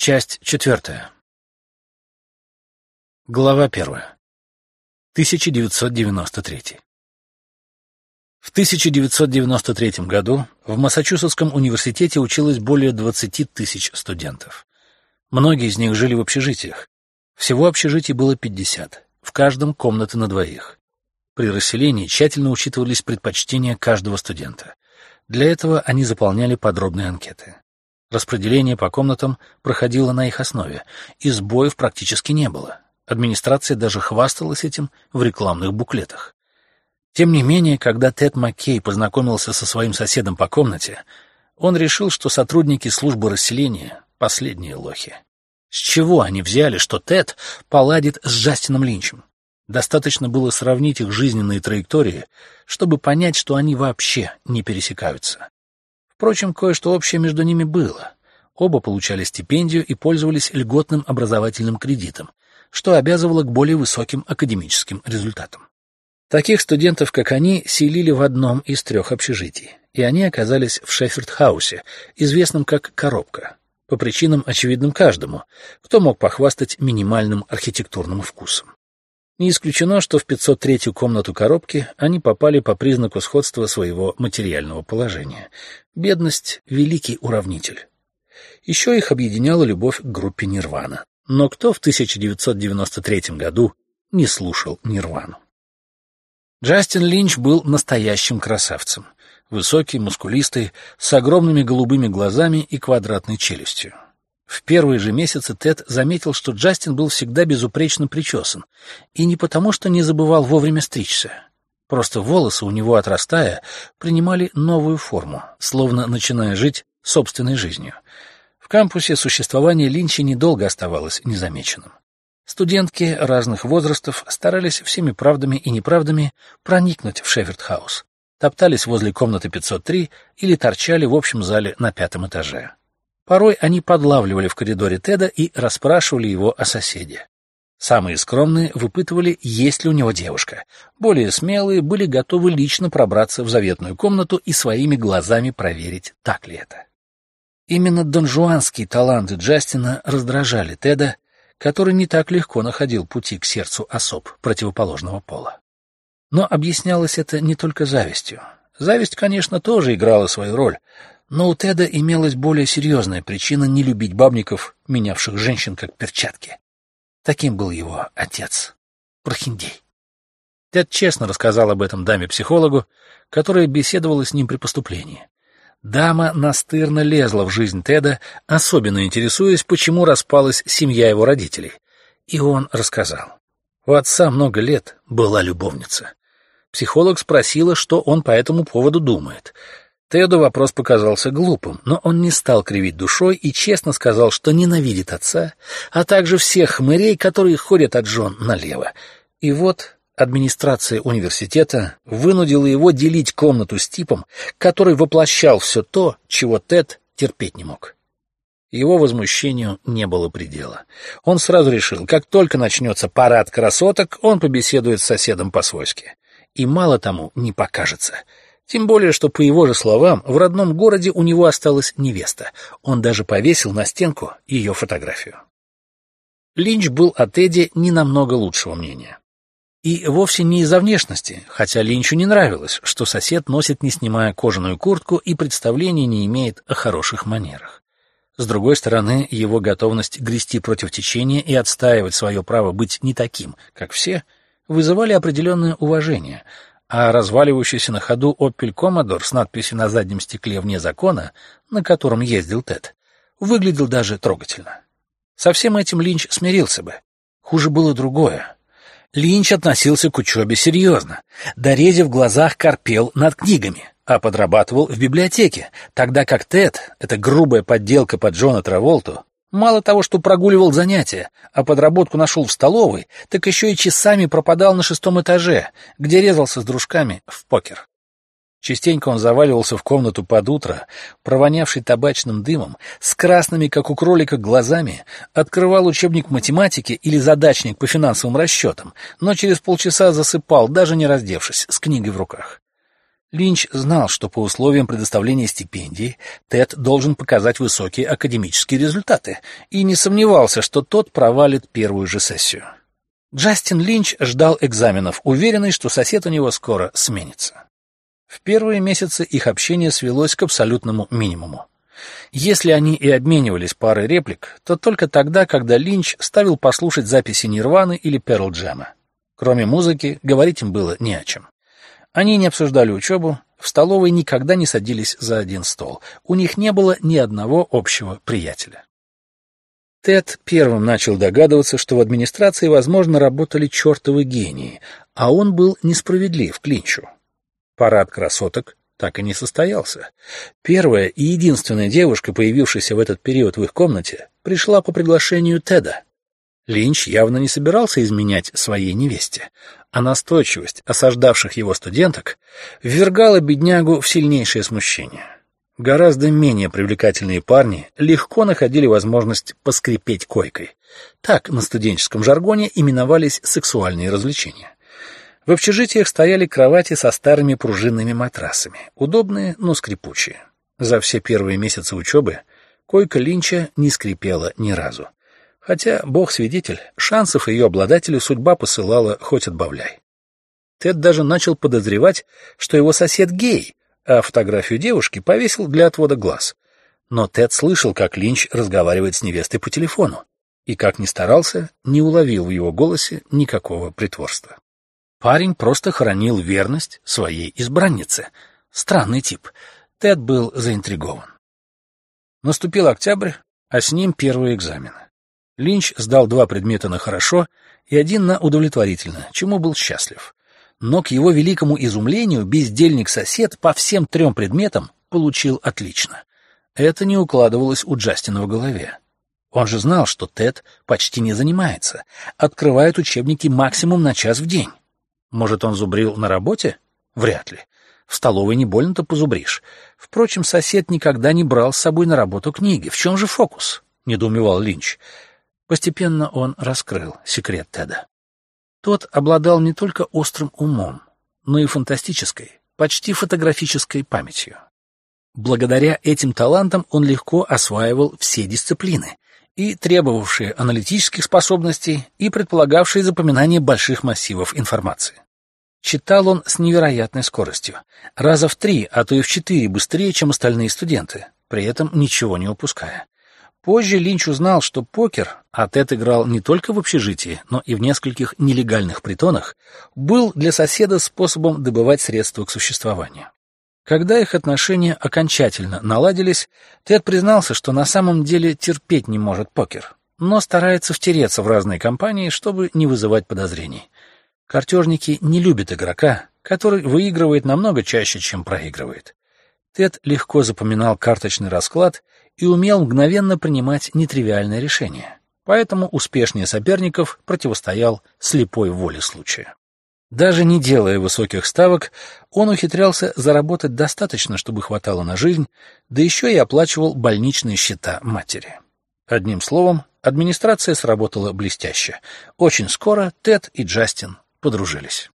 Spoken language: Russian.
Часть 4. Глава 1. 1993. В 1993 году в Массачусетском университете училось более 20 тысяч студентов. Многие из них жили в общежитиях. Всего общежитий было 50, в каждом комнаты на двоих. При расселении тщательно учитывались предпочтения каждого студента. Для этого они заполняли подробные анкеты. Распределение по комнатам проходило на их основе, и сбоев практически не было. Администрация даже хвасталась этим в рекламных буклетах. Тем не менее, когда Тед Маккей познакомился со своим соседом по комнате, он решил, что сотрудники службы расселения — последние лохи. С чего они взяли, что Тед поладит с Джастином Линчем? Достаточно было сравнить их жизненные траектории, чтобы понять, что они вообще не пересекаются. Впрочем, кое-что общее между ними было. Оба получали стипендию и пользовались льготным образовательным кредитом, что обязывало к более высоким академическим результатам. Таких студентов, как они, селили в одном из 3 общежитий, и они оказались в Шеффилд-хаусе, известном как «Коробка», по причинам, очевидным каждому, кто мог похвастать минимальным архитектурным вкусом. Не исключено, что в 503-ю комнату коробки они попали по признаку сходства своего материального положения. Бедность — великий уравнитель. Еще их объединяла любовь к группе Нирвана. Но кто в 1993 году не слушал Нирвану? Джастин Линч был настоящим красавцем. Высокий, мускулистый, с огромными голубыми глазами и квадратной челюстью. В первые же месяцы Тед заметил, что Джастин был всегда безупречно причесан, и не потому, что не забывал вовремя стричься. Просто волосы у него, отрастая, принимали новую форму, словно начиная жить собственной жизнью. В кампусе существование Линча недолго оставалось незамеченным. Студентки разных возрастов старались всеми правдами и неправдами проникнуть в Шеффилд-хаус, топтались возле комнаты 503 или торчали в общем зале на 5-м этаже. Порой они подлавливали в коридоре Теда и расспрашивали его о соседе. Самые скромные выпытывали, есть ли у него девушка. Более смелые были готовы лично пробраться в заветную комнату и своими глазами проверить, так ли это. Именно донжуанские таланты Джастина раздражали Теда, который не так легко находил пути к сердцу особ противоположного пола. Но объяснялось это не только завистью. Зависть, конечно, тоже играла свою роль, но у Теда имелась более серьезная причина не любить бабников, менявших женщин как перчатки. Таким был его отец, прохиндей. Тед честно рассказал об этом даме-психологу, которая беседовала с ним при поступлении. Дама настырно лезла в жизнь Теда, особенно интересуясь, почему распалась семья его родителей. И он рассказал. У отца много лет была любовница. Психолог спросила, что он по этому поводу думает. Теду вопрос показался глупым, но он не стал кривить душой и честно сказал, что ненавидит отца, а также всех хмырей, которые ходят от жен налево. И вот администрация университета вынудила его делить комнату с типом, который воплощал все то, чего Тед терпеть не мог. Его возмущению не было предела. Он сразу решил, как только начнется парад красоток, он побеседует с соседом по-свойски. И мало тому не покажется. Тем более, что, по его же словам, в родном городе у него осталась невеста. Он даже повесил на стенку ее фотографию. Линч был о Теде не намного лучшего мнения. И вовсе не из-за внешности, хотя Линчу не нравилось, что сосед носит, не снимая кожаную куртку, и представления не имеет о хороших манерах. С другой стороны, его готовность грести против течения и отстаивать свое право быть не таким, как все, вызывали определенное уважение, а разваливающийся на ходу Opel Commodore с надписью на заднем стекле «Вне закона», на котором ездил Тед, выглядел даже трогательно. Со всем этим Линч смирился бы. Хуже было другое. Линч относился к учебе серьезно, дорезив в глазах корпел над книгами, а подрабатывал в библиотеке, тогда как Тед, эта грубая подделка под Джона Траволту, мало того, что прогуливал занятия, а подработку нашел в столовой, так еще и часами пропадал на 6-м этаже, где резался с дружками в покер. Частенько он заваливался в комнату под утро, провонявший табачным дымом, с красными, как у кролика, глазами, открывал учебник математики или задачник по финансовым расчетам, но через полчаса засыпал, даже не раздевшись, с книгой в руках. Линч знал, что по условиям предоставления стипендий Тед должен показать высокие академические результаты, и не сомневался, что тот провалит первую же сессию. Джастин Линч ждал экзаменов, уверенный, что сосед у него скоро сменится. В первые месяцы их общение свелось к абсолютному минимуму. Если они и обменивались парой реплик, то только тогда, когда Линч ставил послушать записи Нирваны или Перл Джема. Кроме музыки, говорить им было не о чем. Они не обсуждали учебу, в столовой никогда не садились за один стол. У них не было ни одного общего приятеля. Тед первым начал догадываться, что в администрации, возможно, работали чертовы гении, а он был несправедлив к Линчу. Парад красоток так и не состоялся. Первая и единственная девушка, появившаяся в этот период в их комнате, пришла по приглашению Теда. Линч явно не собирался изменять своей невесте, а настойчивость осаждавших его студенток ввергала беднягу в сильнейшее смущение. Гораздо менее привлекательные парни легко находили возможность поскрипеть койкой. Так на студенческом жаргоне именовались сексуальные развлечения. В общежитиях стояли кровати со старыми пружинными матрасами, удобные, но скрипучие. За все первые месяцы учебы койка Линча не скрипела ни разу. Хотя, бог свидетель, шансов ее обладателю судьба посылала хоть отбавляй. Тед даже начал подозревать, что его сосед гей, а фотографию девушки повесил для отвода глаз. Но Тед слышал, как Линч разговаривает с невестой по телефону, и, как ни старался, не уловил в его голосе никакого притворства. Парень просто хранил верность своей избраннице. Странный тип. Тед был заинтригован. Наступил октябрь, а с ним первые экзамены. Линч сдал 2 предмета на хорошо и 1 на удовлетворительно, чему был счастлив. Но к его великому изумлению бездельник-сосед по всем 3 предметам получил отлично. Это не укладывалось у Джастина в голове. Он же знал, что Тед почти не занимается, открывает учебники максимум на час в день. Может, он зубрил на работе? Вряд ли. В столовой не больно-то позубришь. Впрочем, сосед никогда не брал с собой на работу книги. В чем же фокус? — недоумевал Линч. Постепенно он раскрыл секрет Теда. Тот обладал не только острым умом, но и фантастической, почти фотографической памятью. Благодаря этим талантам он легко осваивал все дисциплины, и требовавшие аналитических способностей, и предполагавшие запоминание больших массивов информации. Читал он с невероятной скоростью, раза в 3, а то и в 4 быстрее, чем остальные студенты, при этом ничего не упуская. Позже Линч узнал, что покер, а Тед играл не только в общежитии, но и в нескольких нелегальных притонах, был для соседа способом добывать средства к существованию. Когда их отношения окончательно наладились, Тед признался, что на самом деле терпеть не может покер, но старается втереться в разные компании, чтобы не вызывать подозрений. Картежники не любят игрока, который выигрывает намного чаще, чем проигрывает. Тед легко запоминал карточный расклад и умел мгновенно принимать нетривиальные решения, поэтому успешнее соперников противостоял слепой воле случая. Даже не делая высоких ставок, он ухитрялся заработать достаточно, чтобы хватало на жизнь, да еще и оплачивал больничные счета матери. Одним словом, администрация сработала блестяще. Очень скоро Тед и Джастин подружились.